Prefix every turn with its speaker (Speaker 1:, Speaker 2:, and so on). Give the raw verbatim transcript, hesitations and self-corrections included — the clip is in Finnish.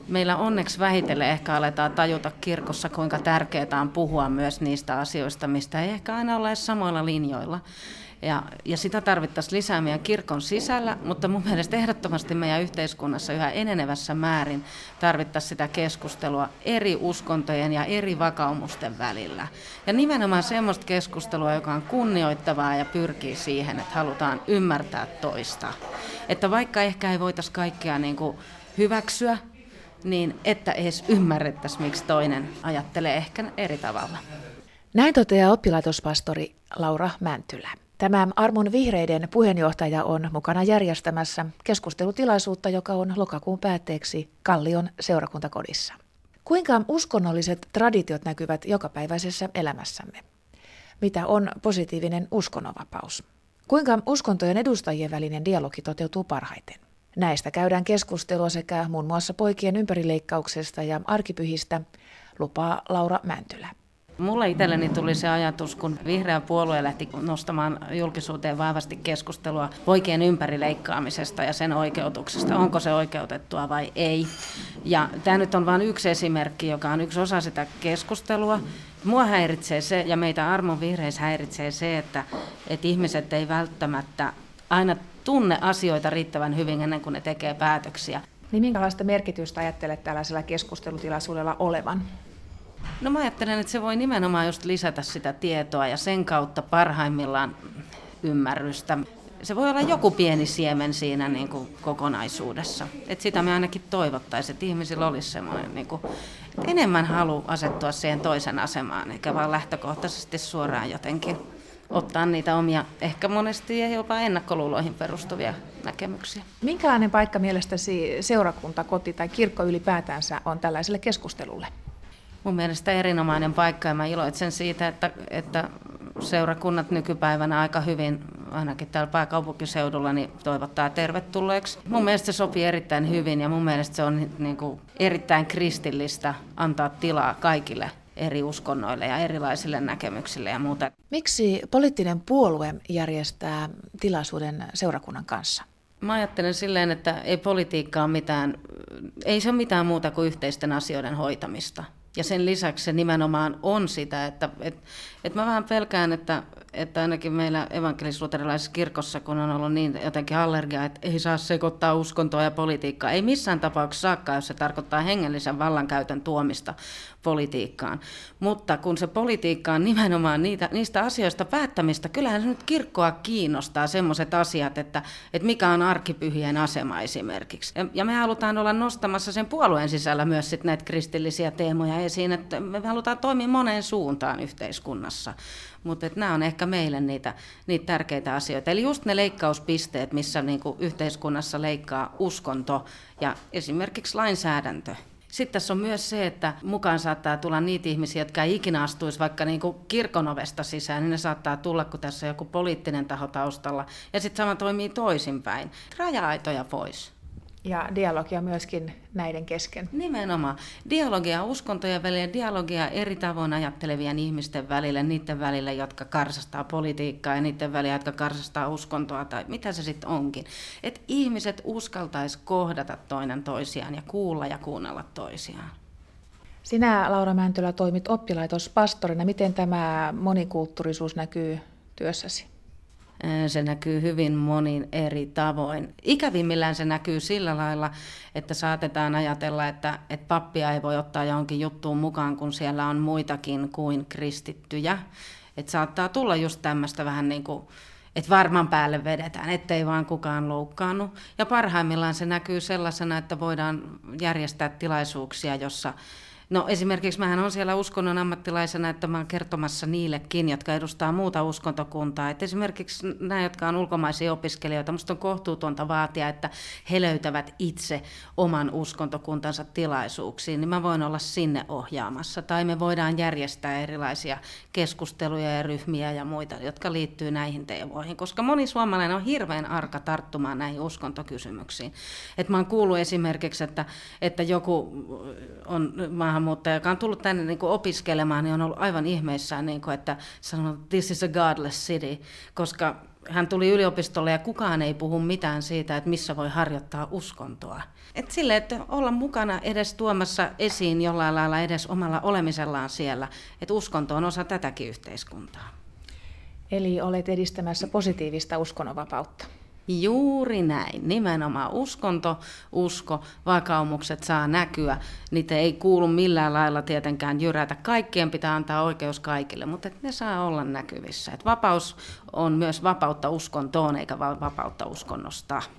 Speaker 1: Meillä onneksi vähitellen ehkä aletaan tajuta kirkossa, kuinka tärkeää on puhua myös niistä asioista, mistä ei ehkä aina ole edes samoilla linjoilla. Ja, ja sitä tarvittaisiin lisää meidän kirkon sisällä, mutta mun mielestä ehdottomasti meidän yhteiskunnassa yhä enenevässä määrin tarvittaisiin sitä keskustelua eri uskontojen ja eri vakaumusten välillä. Ja nimenomaan semmoista keskustelua, joka on kunnioittavaa ja pyrkii siihen, että halutaan ymmärtää toista. Että vaikka ehkä ei voitaisi kaikkea niin kuin hyväksyä, niin että edes ymmärrettäisiin, miksi toinen ajattelee ehkä eri tavalla.
Speaker 2: Näin toteaa oppilaitospastori Laura Mäntylä. Tämä Armon Vihreiden puheenjohtaja on mukana järjestämässä keskustelutilaisuutta, joka on lokakuun päätteeksi Kallion seurakuntakodissa. Kuinka uskonnolliset traditiot näkyvät jokapäiväisessä elämässämme? Mitä on positiivinen uskonnonvapaus? Kuinka uskontojen edustajien välinen dialogi toteutuu parhaiten? Näistä käydään keskustelua sekä muun muassa poikien ympärileikkauksesta ja arkipyhistä, lupaa Laura Mäntylä.
Speaker 1: Mulle itselleni tuli se ajatus, kun vihreä puolue lähti nostamaan julkisuuteen vahvasti keskustelua poikien ympärileikkaamisesta ja sen oikeutuksesta, onko se oikeutettua vai ei. Ja tämä nyt on vain yksi esimerkki, joka on yksi osa sitä keskustelua. Mua häiritsee se, ja meitä Armon Vihreissä häiritsee se, että, että ihmiset ei välttämättä aina tunne asioita riittävän hyvin ennen kuin ne tekee päätöksiä.
Speaker 2: Niin minkälaista merkitystä ajattelet tällaisella keskustelutilaisuudella olevan?
Speaker 1: No mä ajattelen, että se voi nimenomaan just lisätä sitä tietoa ja sen kautta parhaimmillaan ymmärrystä. Se voi olla joku pieni siemen siinä niin kuin kokonaisuudessa. Et sitä me ainakin toivottaisiin, että ihmisillä olisi semmoinen niin kuin, enemmän halu asettua siihen toisen asemaan, eikä vaan lähtökohtaisesti suoraan jotenkin ottaa niitä omia, ehkä monesti jopa ennakkoluuloihin perustuvia näkemyksiä.
Speaker 2: Minkälainen paikka mielestäsi seurakunta, koti tai kirkko ylipäätänsä on tällaiselle keskustelulle?
Speaker 1: Mun mielestä erinomainen paikka, ja mä iloitsen siitä, että, että seurakunnat nykypäivänä aika hyvin, ainakin täällä pääkaupunkiseudulla, niin toivottaa tervetulleeksi. Mun mielestä se sopii erittäin hyvin, ja mun mielestä se on niin kuin erittäin kristillistä antaa tilaa kaikille eri uskonnoille ja erilaisille näkemyksille ja muuta.
Speaker 2: Miksi poliittinen puolue järjestää tilaisuuden seurakunnan kanssa?
Speaker 1: Mä ajattelen silleen, että ei politiikka ole mitään, ei se ole mitään muuta kuin yhteisten asioiden hoitamista. Ja sen lisäksi se nimenomaan on sitä, että, että, että mä vähän pelkään, että, että ainakin meillä evankelis-luterilaisessa kirkossa, kun on ollut niin jotenkin allergia, että ei saa sekoittaa uskontoa ja politiikkaa. Ei missään tapauksessa saakka, jos se tarkoittaa hengellisen vallankäytön tuomista politiikkaan. Mutta kun se politiikka on nimenomaan niitä, niistä asioista päättämistä, kyllähän se nyt kirkkoa kiinnostaa semmoiset asiat, että, että mikä on arkipyhien asema esimerkiksi. Ja, ja me halutaan olla nostamassa sen puolueen sisällä myös sit näitä kristillisiä teemoja esiin, että me halutaan toimia moneen suuntaan yhteiskunnassa. Mutta nämä on ehkä meille niitä, niitä tärkeitä asioita. Eli just ne leikkauspisteet, missä niinku yhteiskunnassa leikkaa uskonto ja esimerkiksi lainsäädäntö. Sitten tässä on myös se, että mukaan saattaa tulla niitä ihmisiä, jotka ei ikinä astuisi vaikka niinku kirkon ovesta sisään, niin ne saattaa tulla, kun tässä on joku poliittinen taho taustalla. Ja sitten sama toimii toisinpäin. Raja-aitoja pois.
Speaker 2: Ja dialogia myöskin näiden kesken.
Speaker 1: Nimenomaan. Dialogia uskontojen välillä, dialogia eri tavoin ajattelevien ihmisten välillä, niiden välillä, jotka karsastaa politiikkaa ja niiden välillä, jotka karsastaa uskontoa tai mitä se sitten onkin. Että ihmiset uskaltaisi kohdata toinen toisiaan ja kuulla ja kuunnella toisiaan.
Speaker 2: Sinä, Laura Mäntylä, toimit oppilaitospastorina. Miten tämä monikulttuurisuus näkyy työssäsi?
Speaker 1: Se näkyy hyvin monin eri tavoin. Ikävimmillään se näkyy sillä lailla, että saatetaan ajatella, että, että pappia ei voi ottaa johonkin juttuun mukaan, kun siellä on muitakin kuin kristittyjä. Että saattaa tulla just tämmöistä vähän niin kuin, että varman päälle vedetään, ettei vaan kukaan loukkaannut. Ja parhaimmillaan se näkyy sellaisena, että voidaan järjestää tilaisuuksia, jossa no esimerkiksi mähän on siellä uskonnon ammattilaisena, että mä oon kertomassa niillekin, jotka edustaa muuta uskontokuntaa. Et esimerkiksi nämä, jotka on ulkomaisia opiskelijoita, musta on kohtuutonta vaatia, että he löytävät itse oman uskontokuntansa tilaisuuksiin, niin mä voin olla sinne ohjaamassa. Tai me voidaan järjestää erilaisia keskusteluja ja ryhmiä ja muita, jotka liittyy näihin teemoihin, koska moni suomalainen on hirveän arka tarttumaan näihin uskontokysymyksiin. Et mä oon kuullut esimerkiksi, että, että joku on maahanmuuttaja, joka on tullut tänne niin kuin opiskelemaan, niin on ollut aivan ihmeissään, niin kuin, että sanoo, this is a godless city, koska hän tuli yliopistolle ja kukaan ei puhu mitään siitä, että missä voi harjoittaa uskontoa. Et sille, että olla mukana edes tuomassa esiin jollain lailla edes omalla olemisellaan siellä, että uskonto on osa tätäkin yhteiskuntaa.
Speaker 2: Eli olet edistämässä positiivista uskonnonvapautta.
Speaker 1: Juuri näin. Nimenomaan uskonto, usko, vakaumukset saa näkyä. Niitä ei kuulu millään lailla tietenkään jyrätä. Kaikkien pitää antaa oikeus kaikille, mutta ne saa olla näkyvissä. Et vapaus on myös vapautta uskontoon eikä vain vapautta uskonnosta.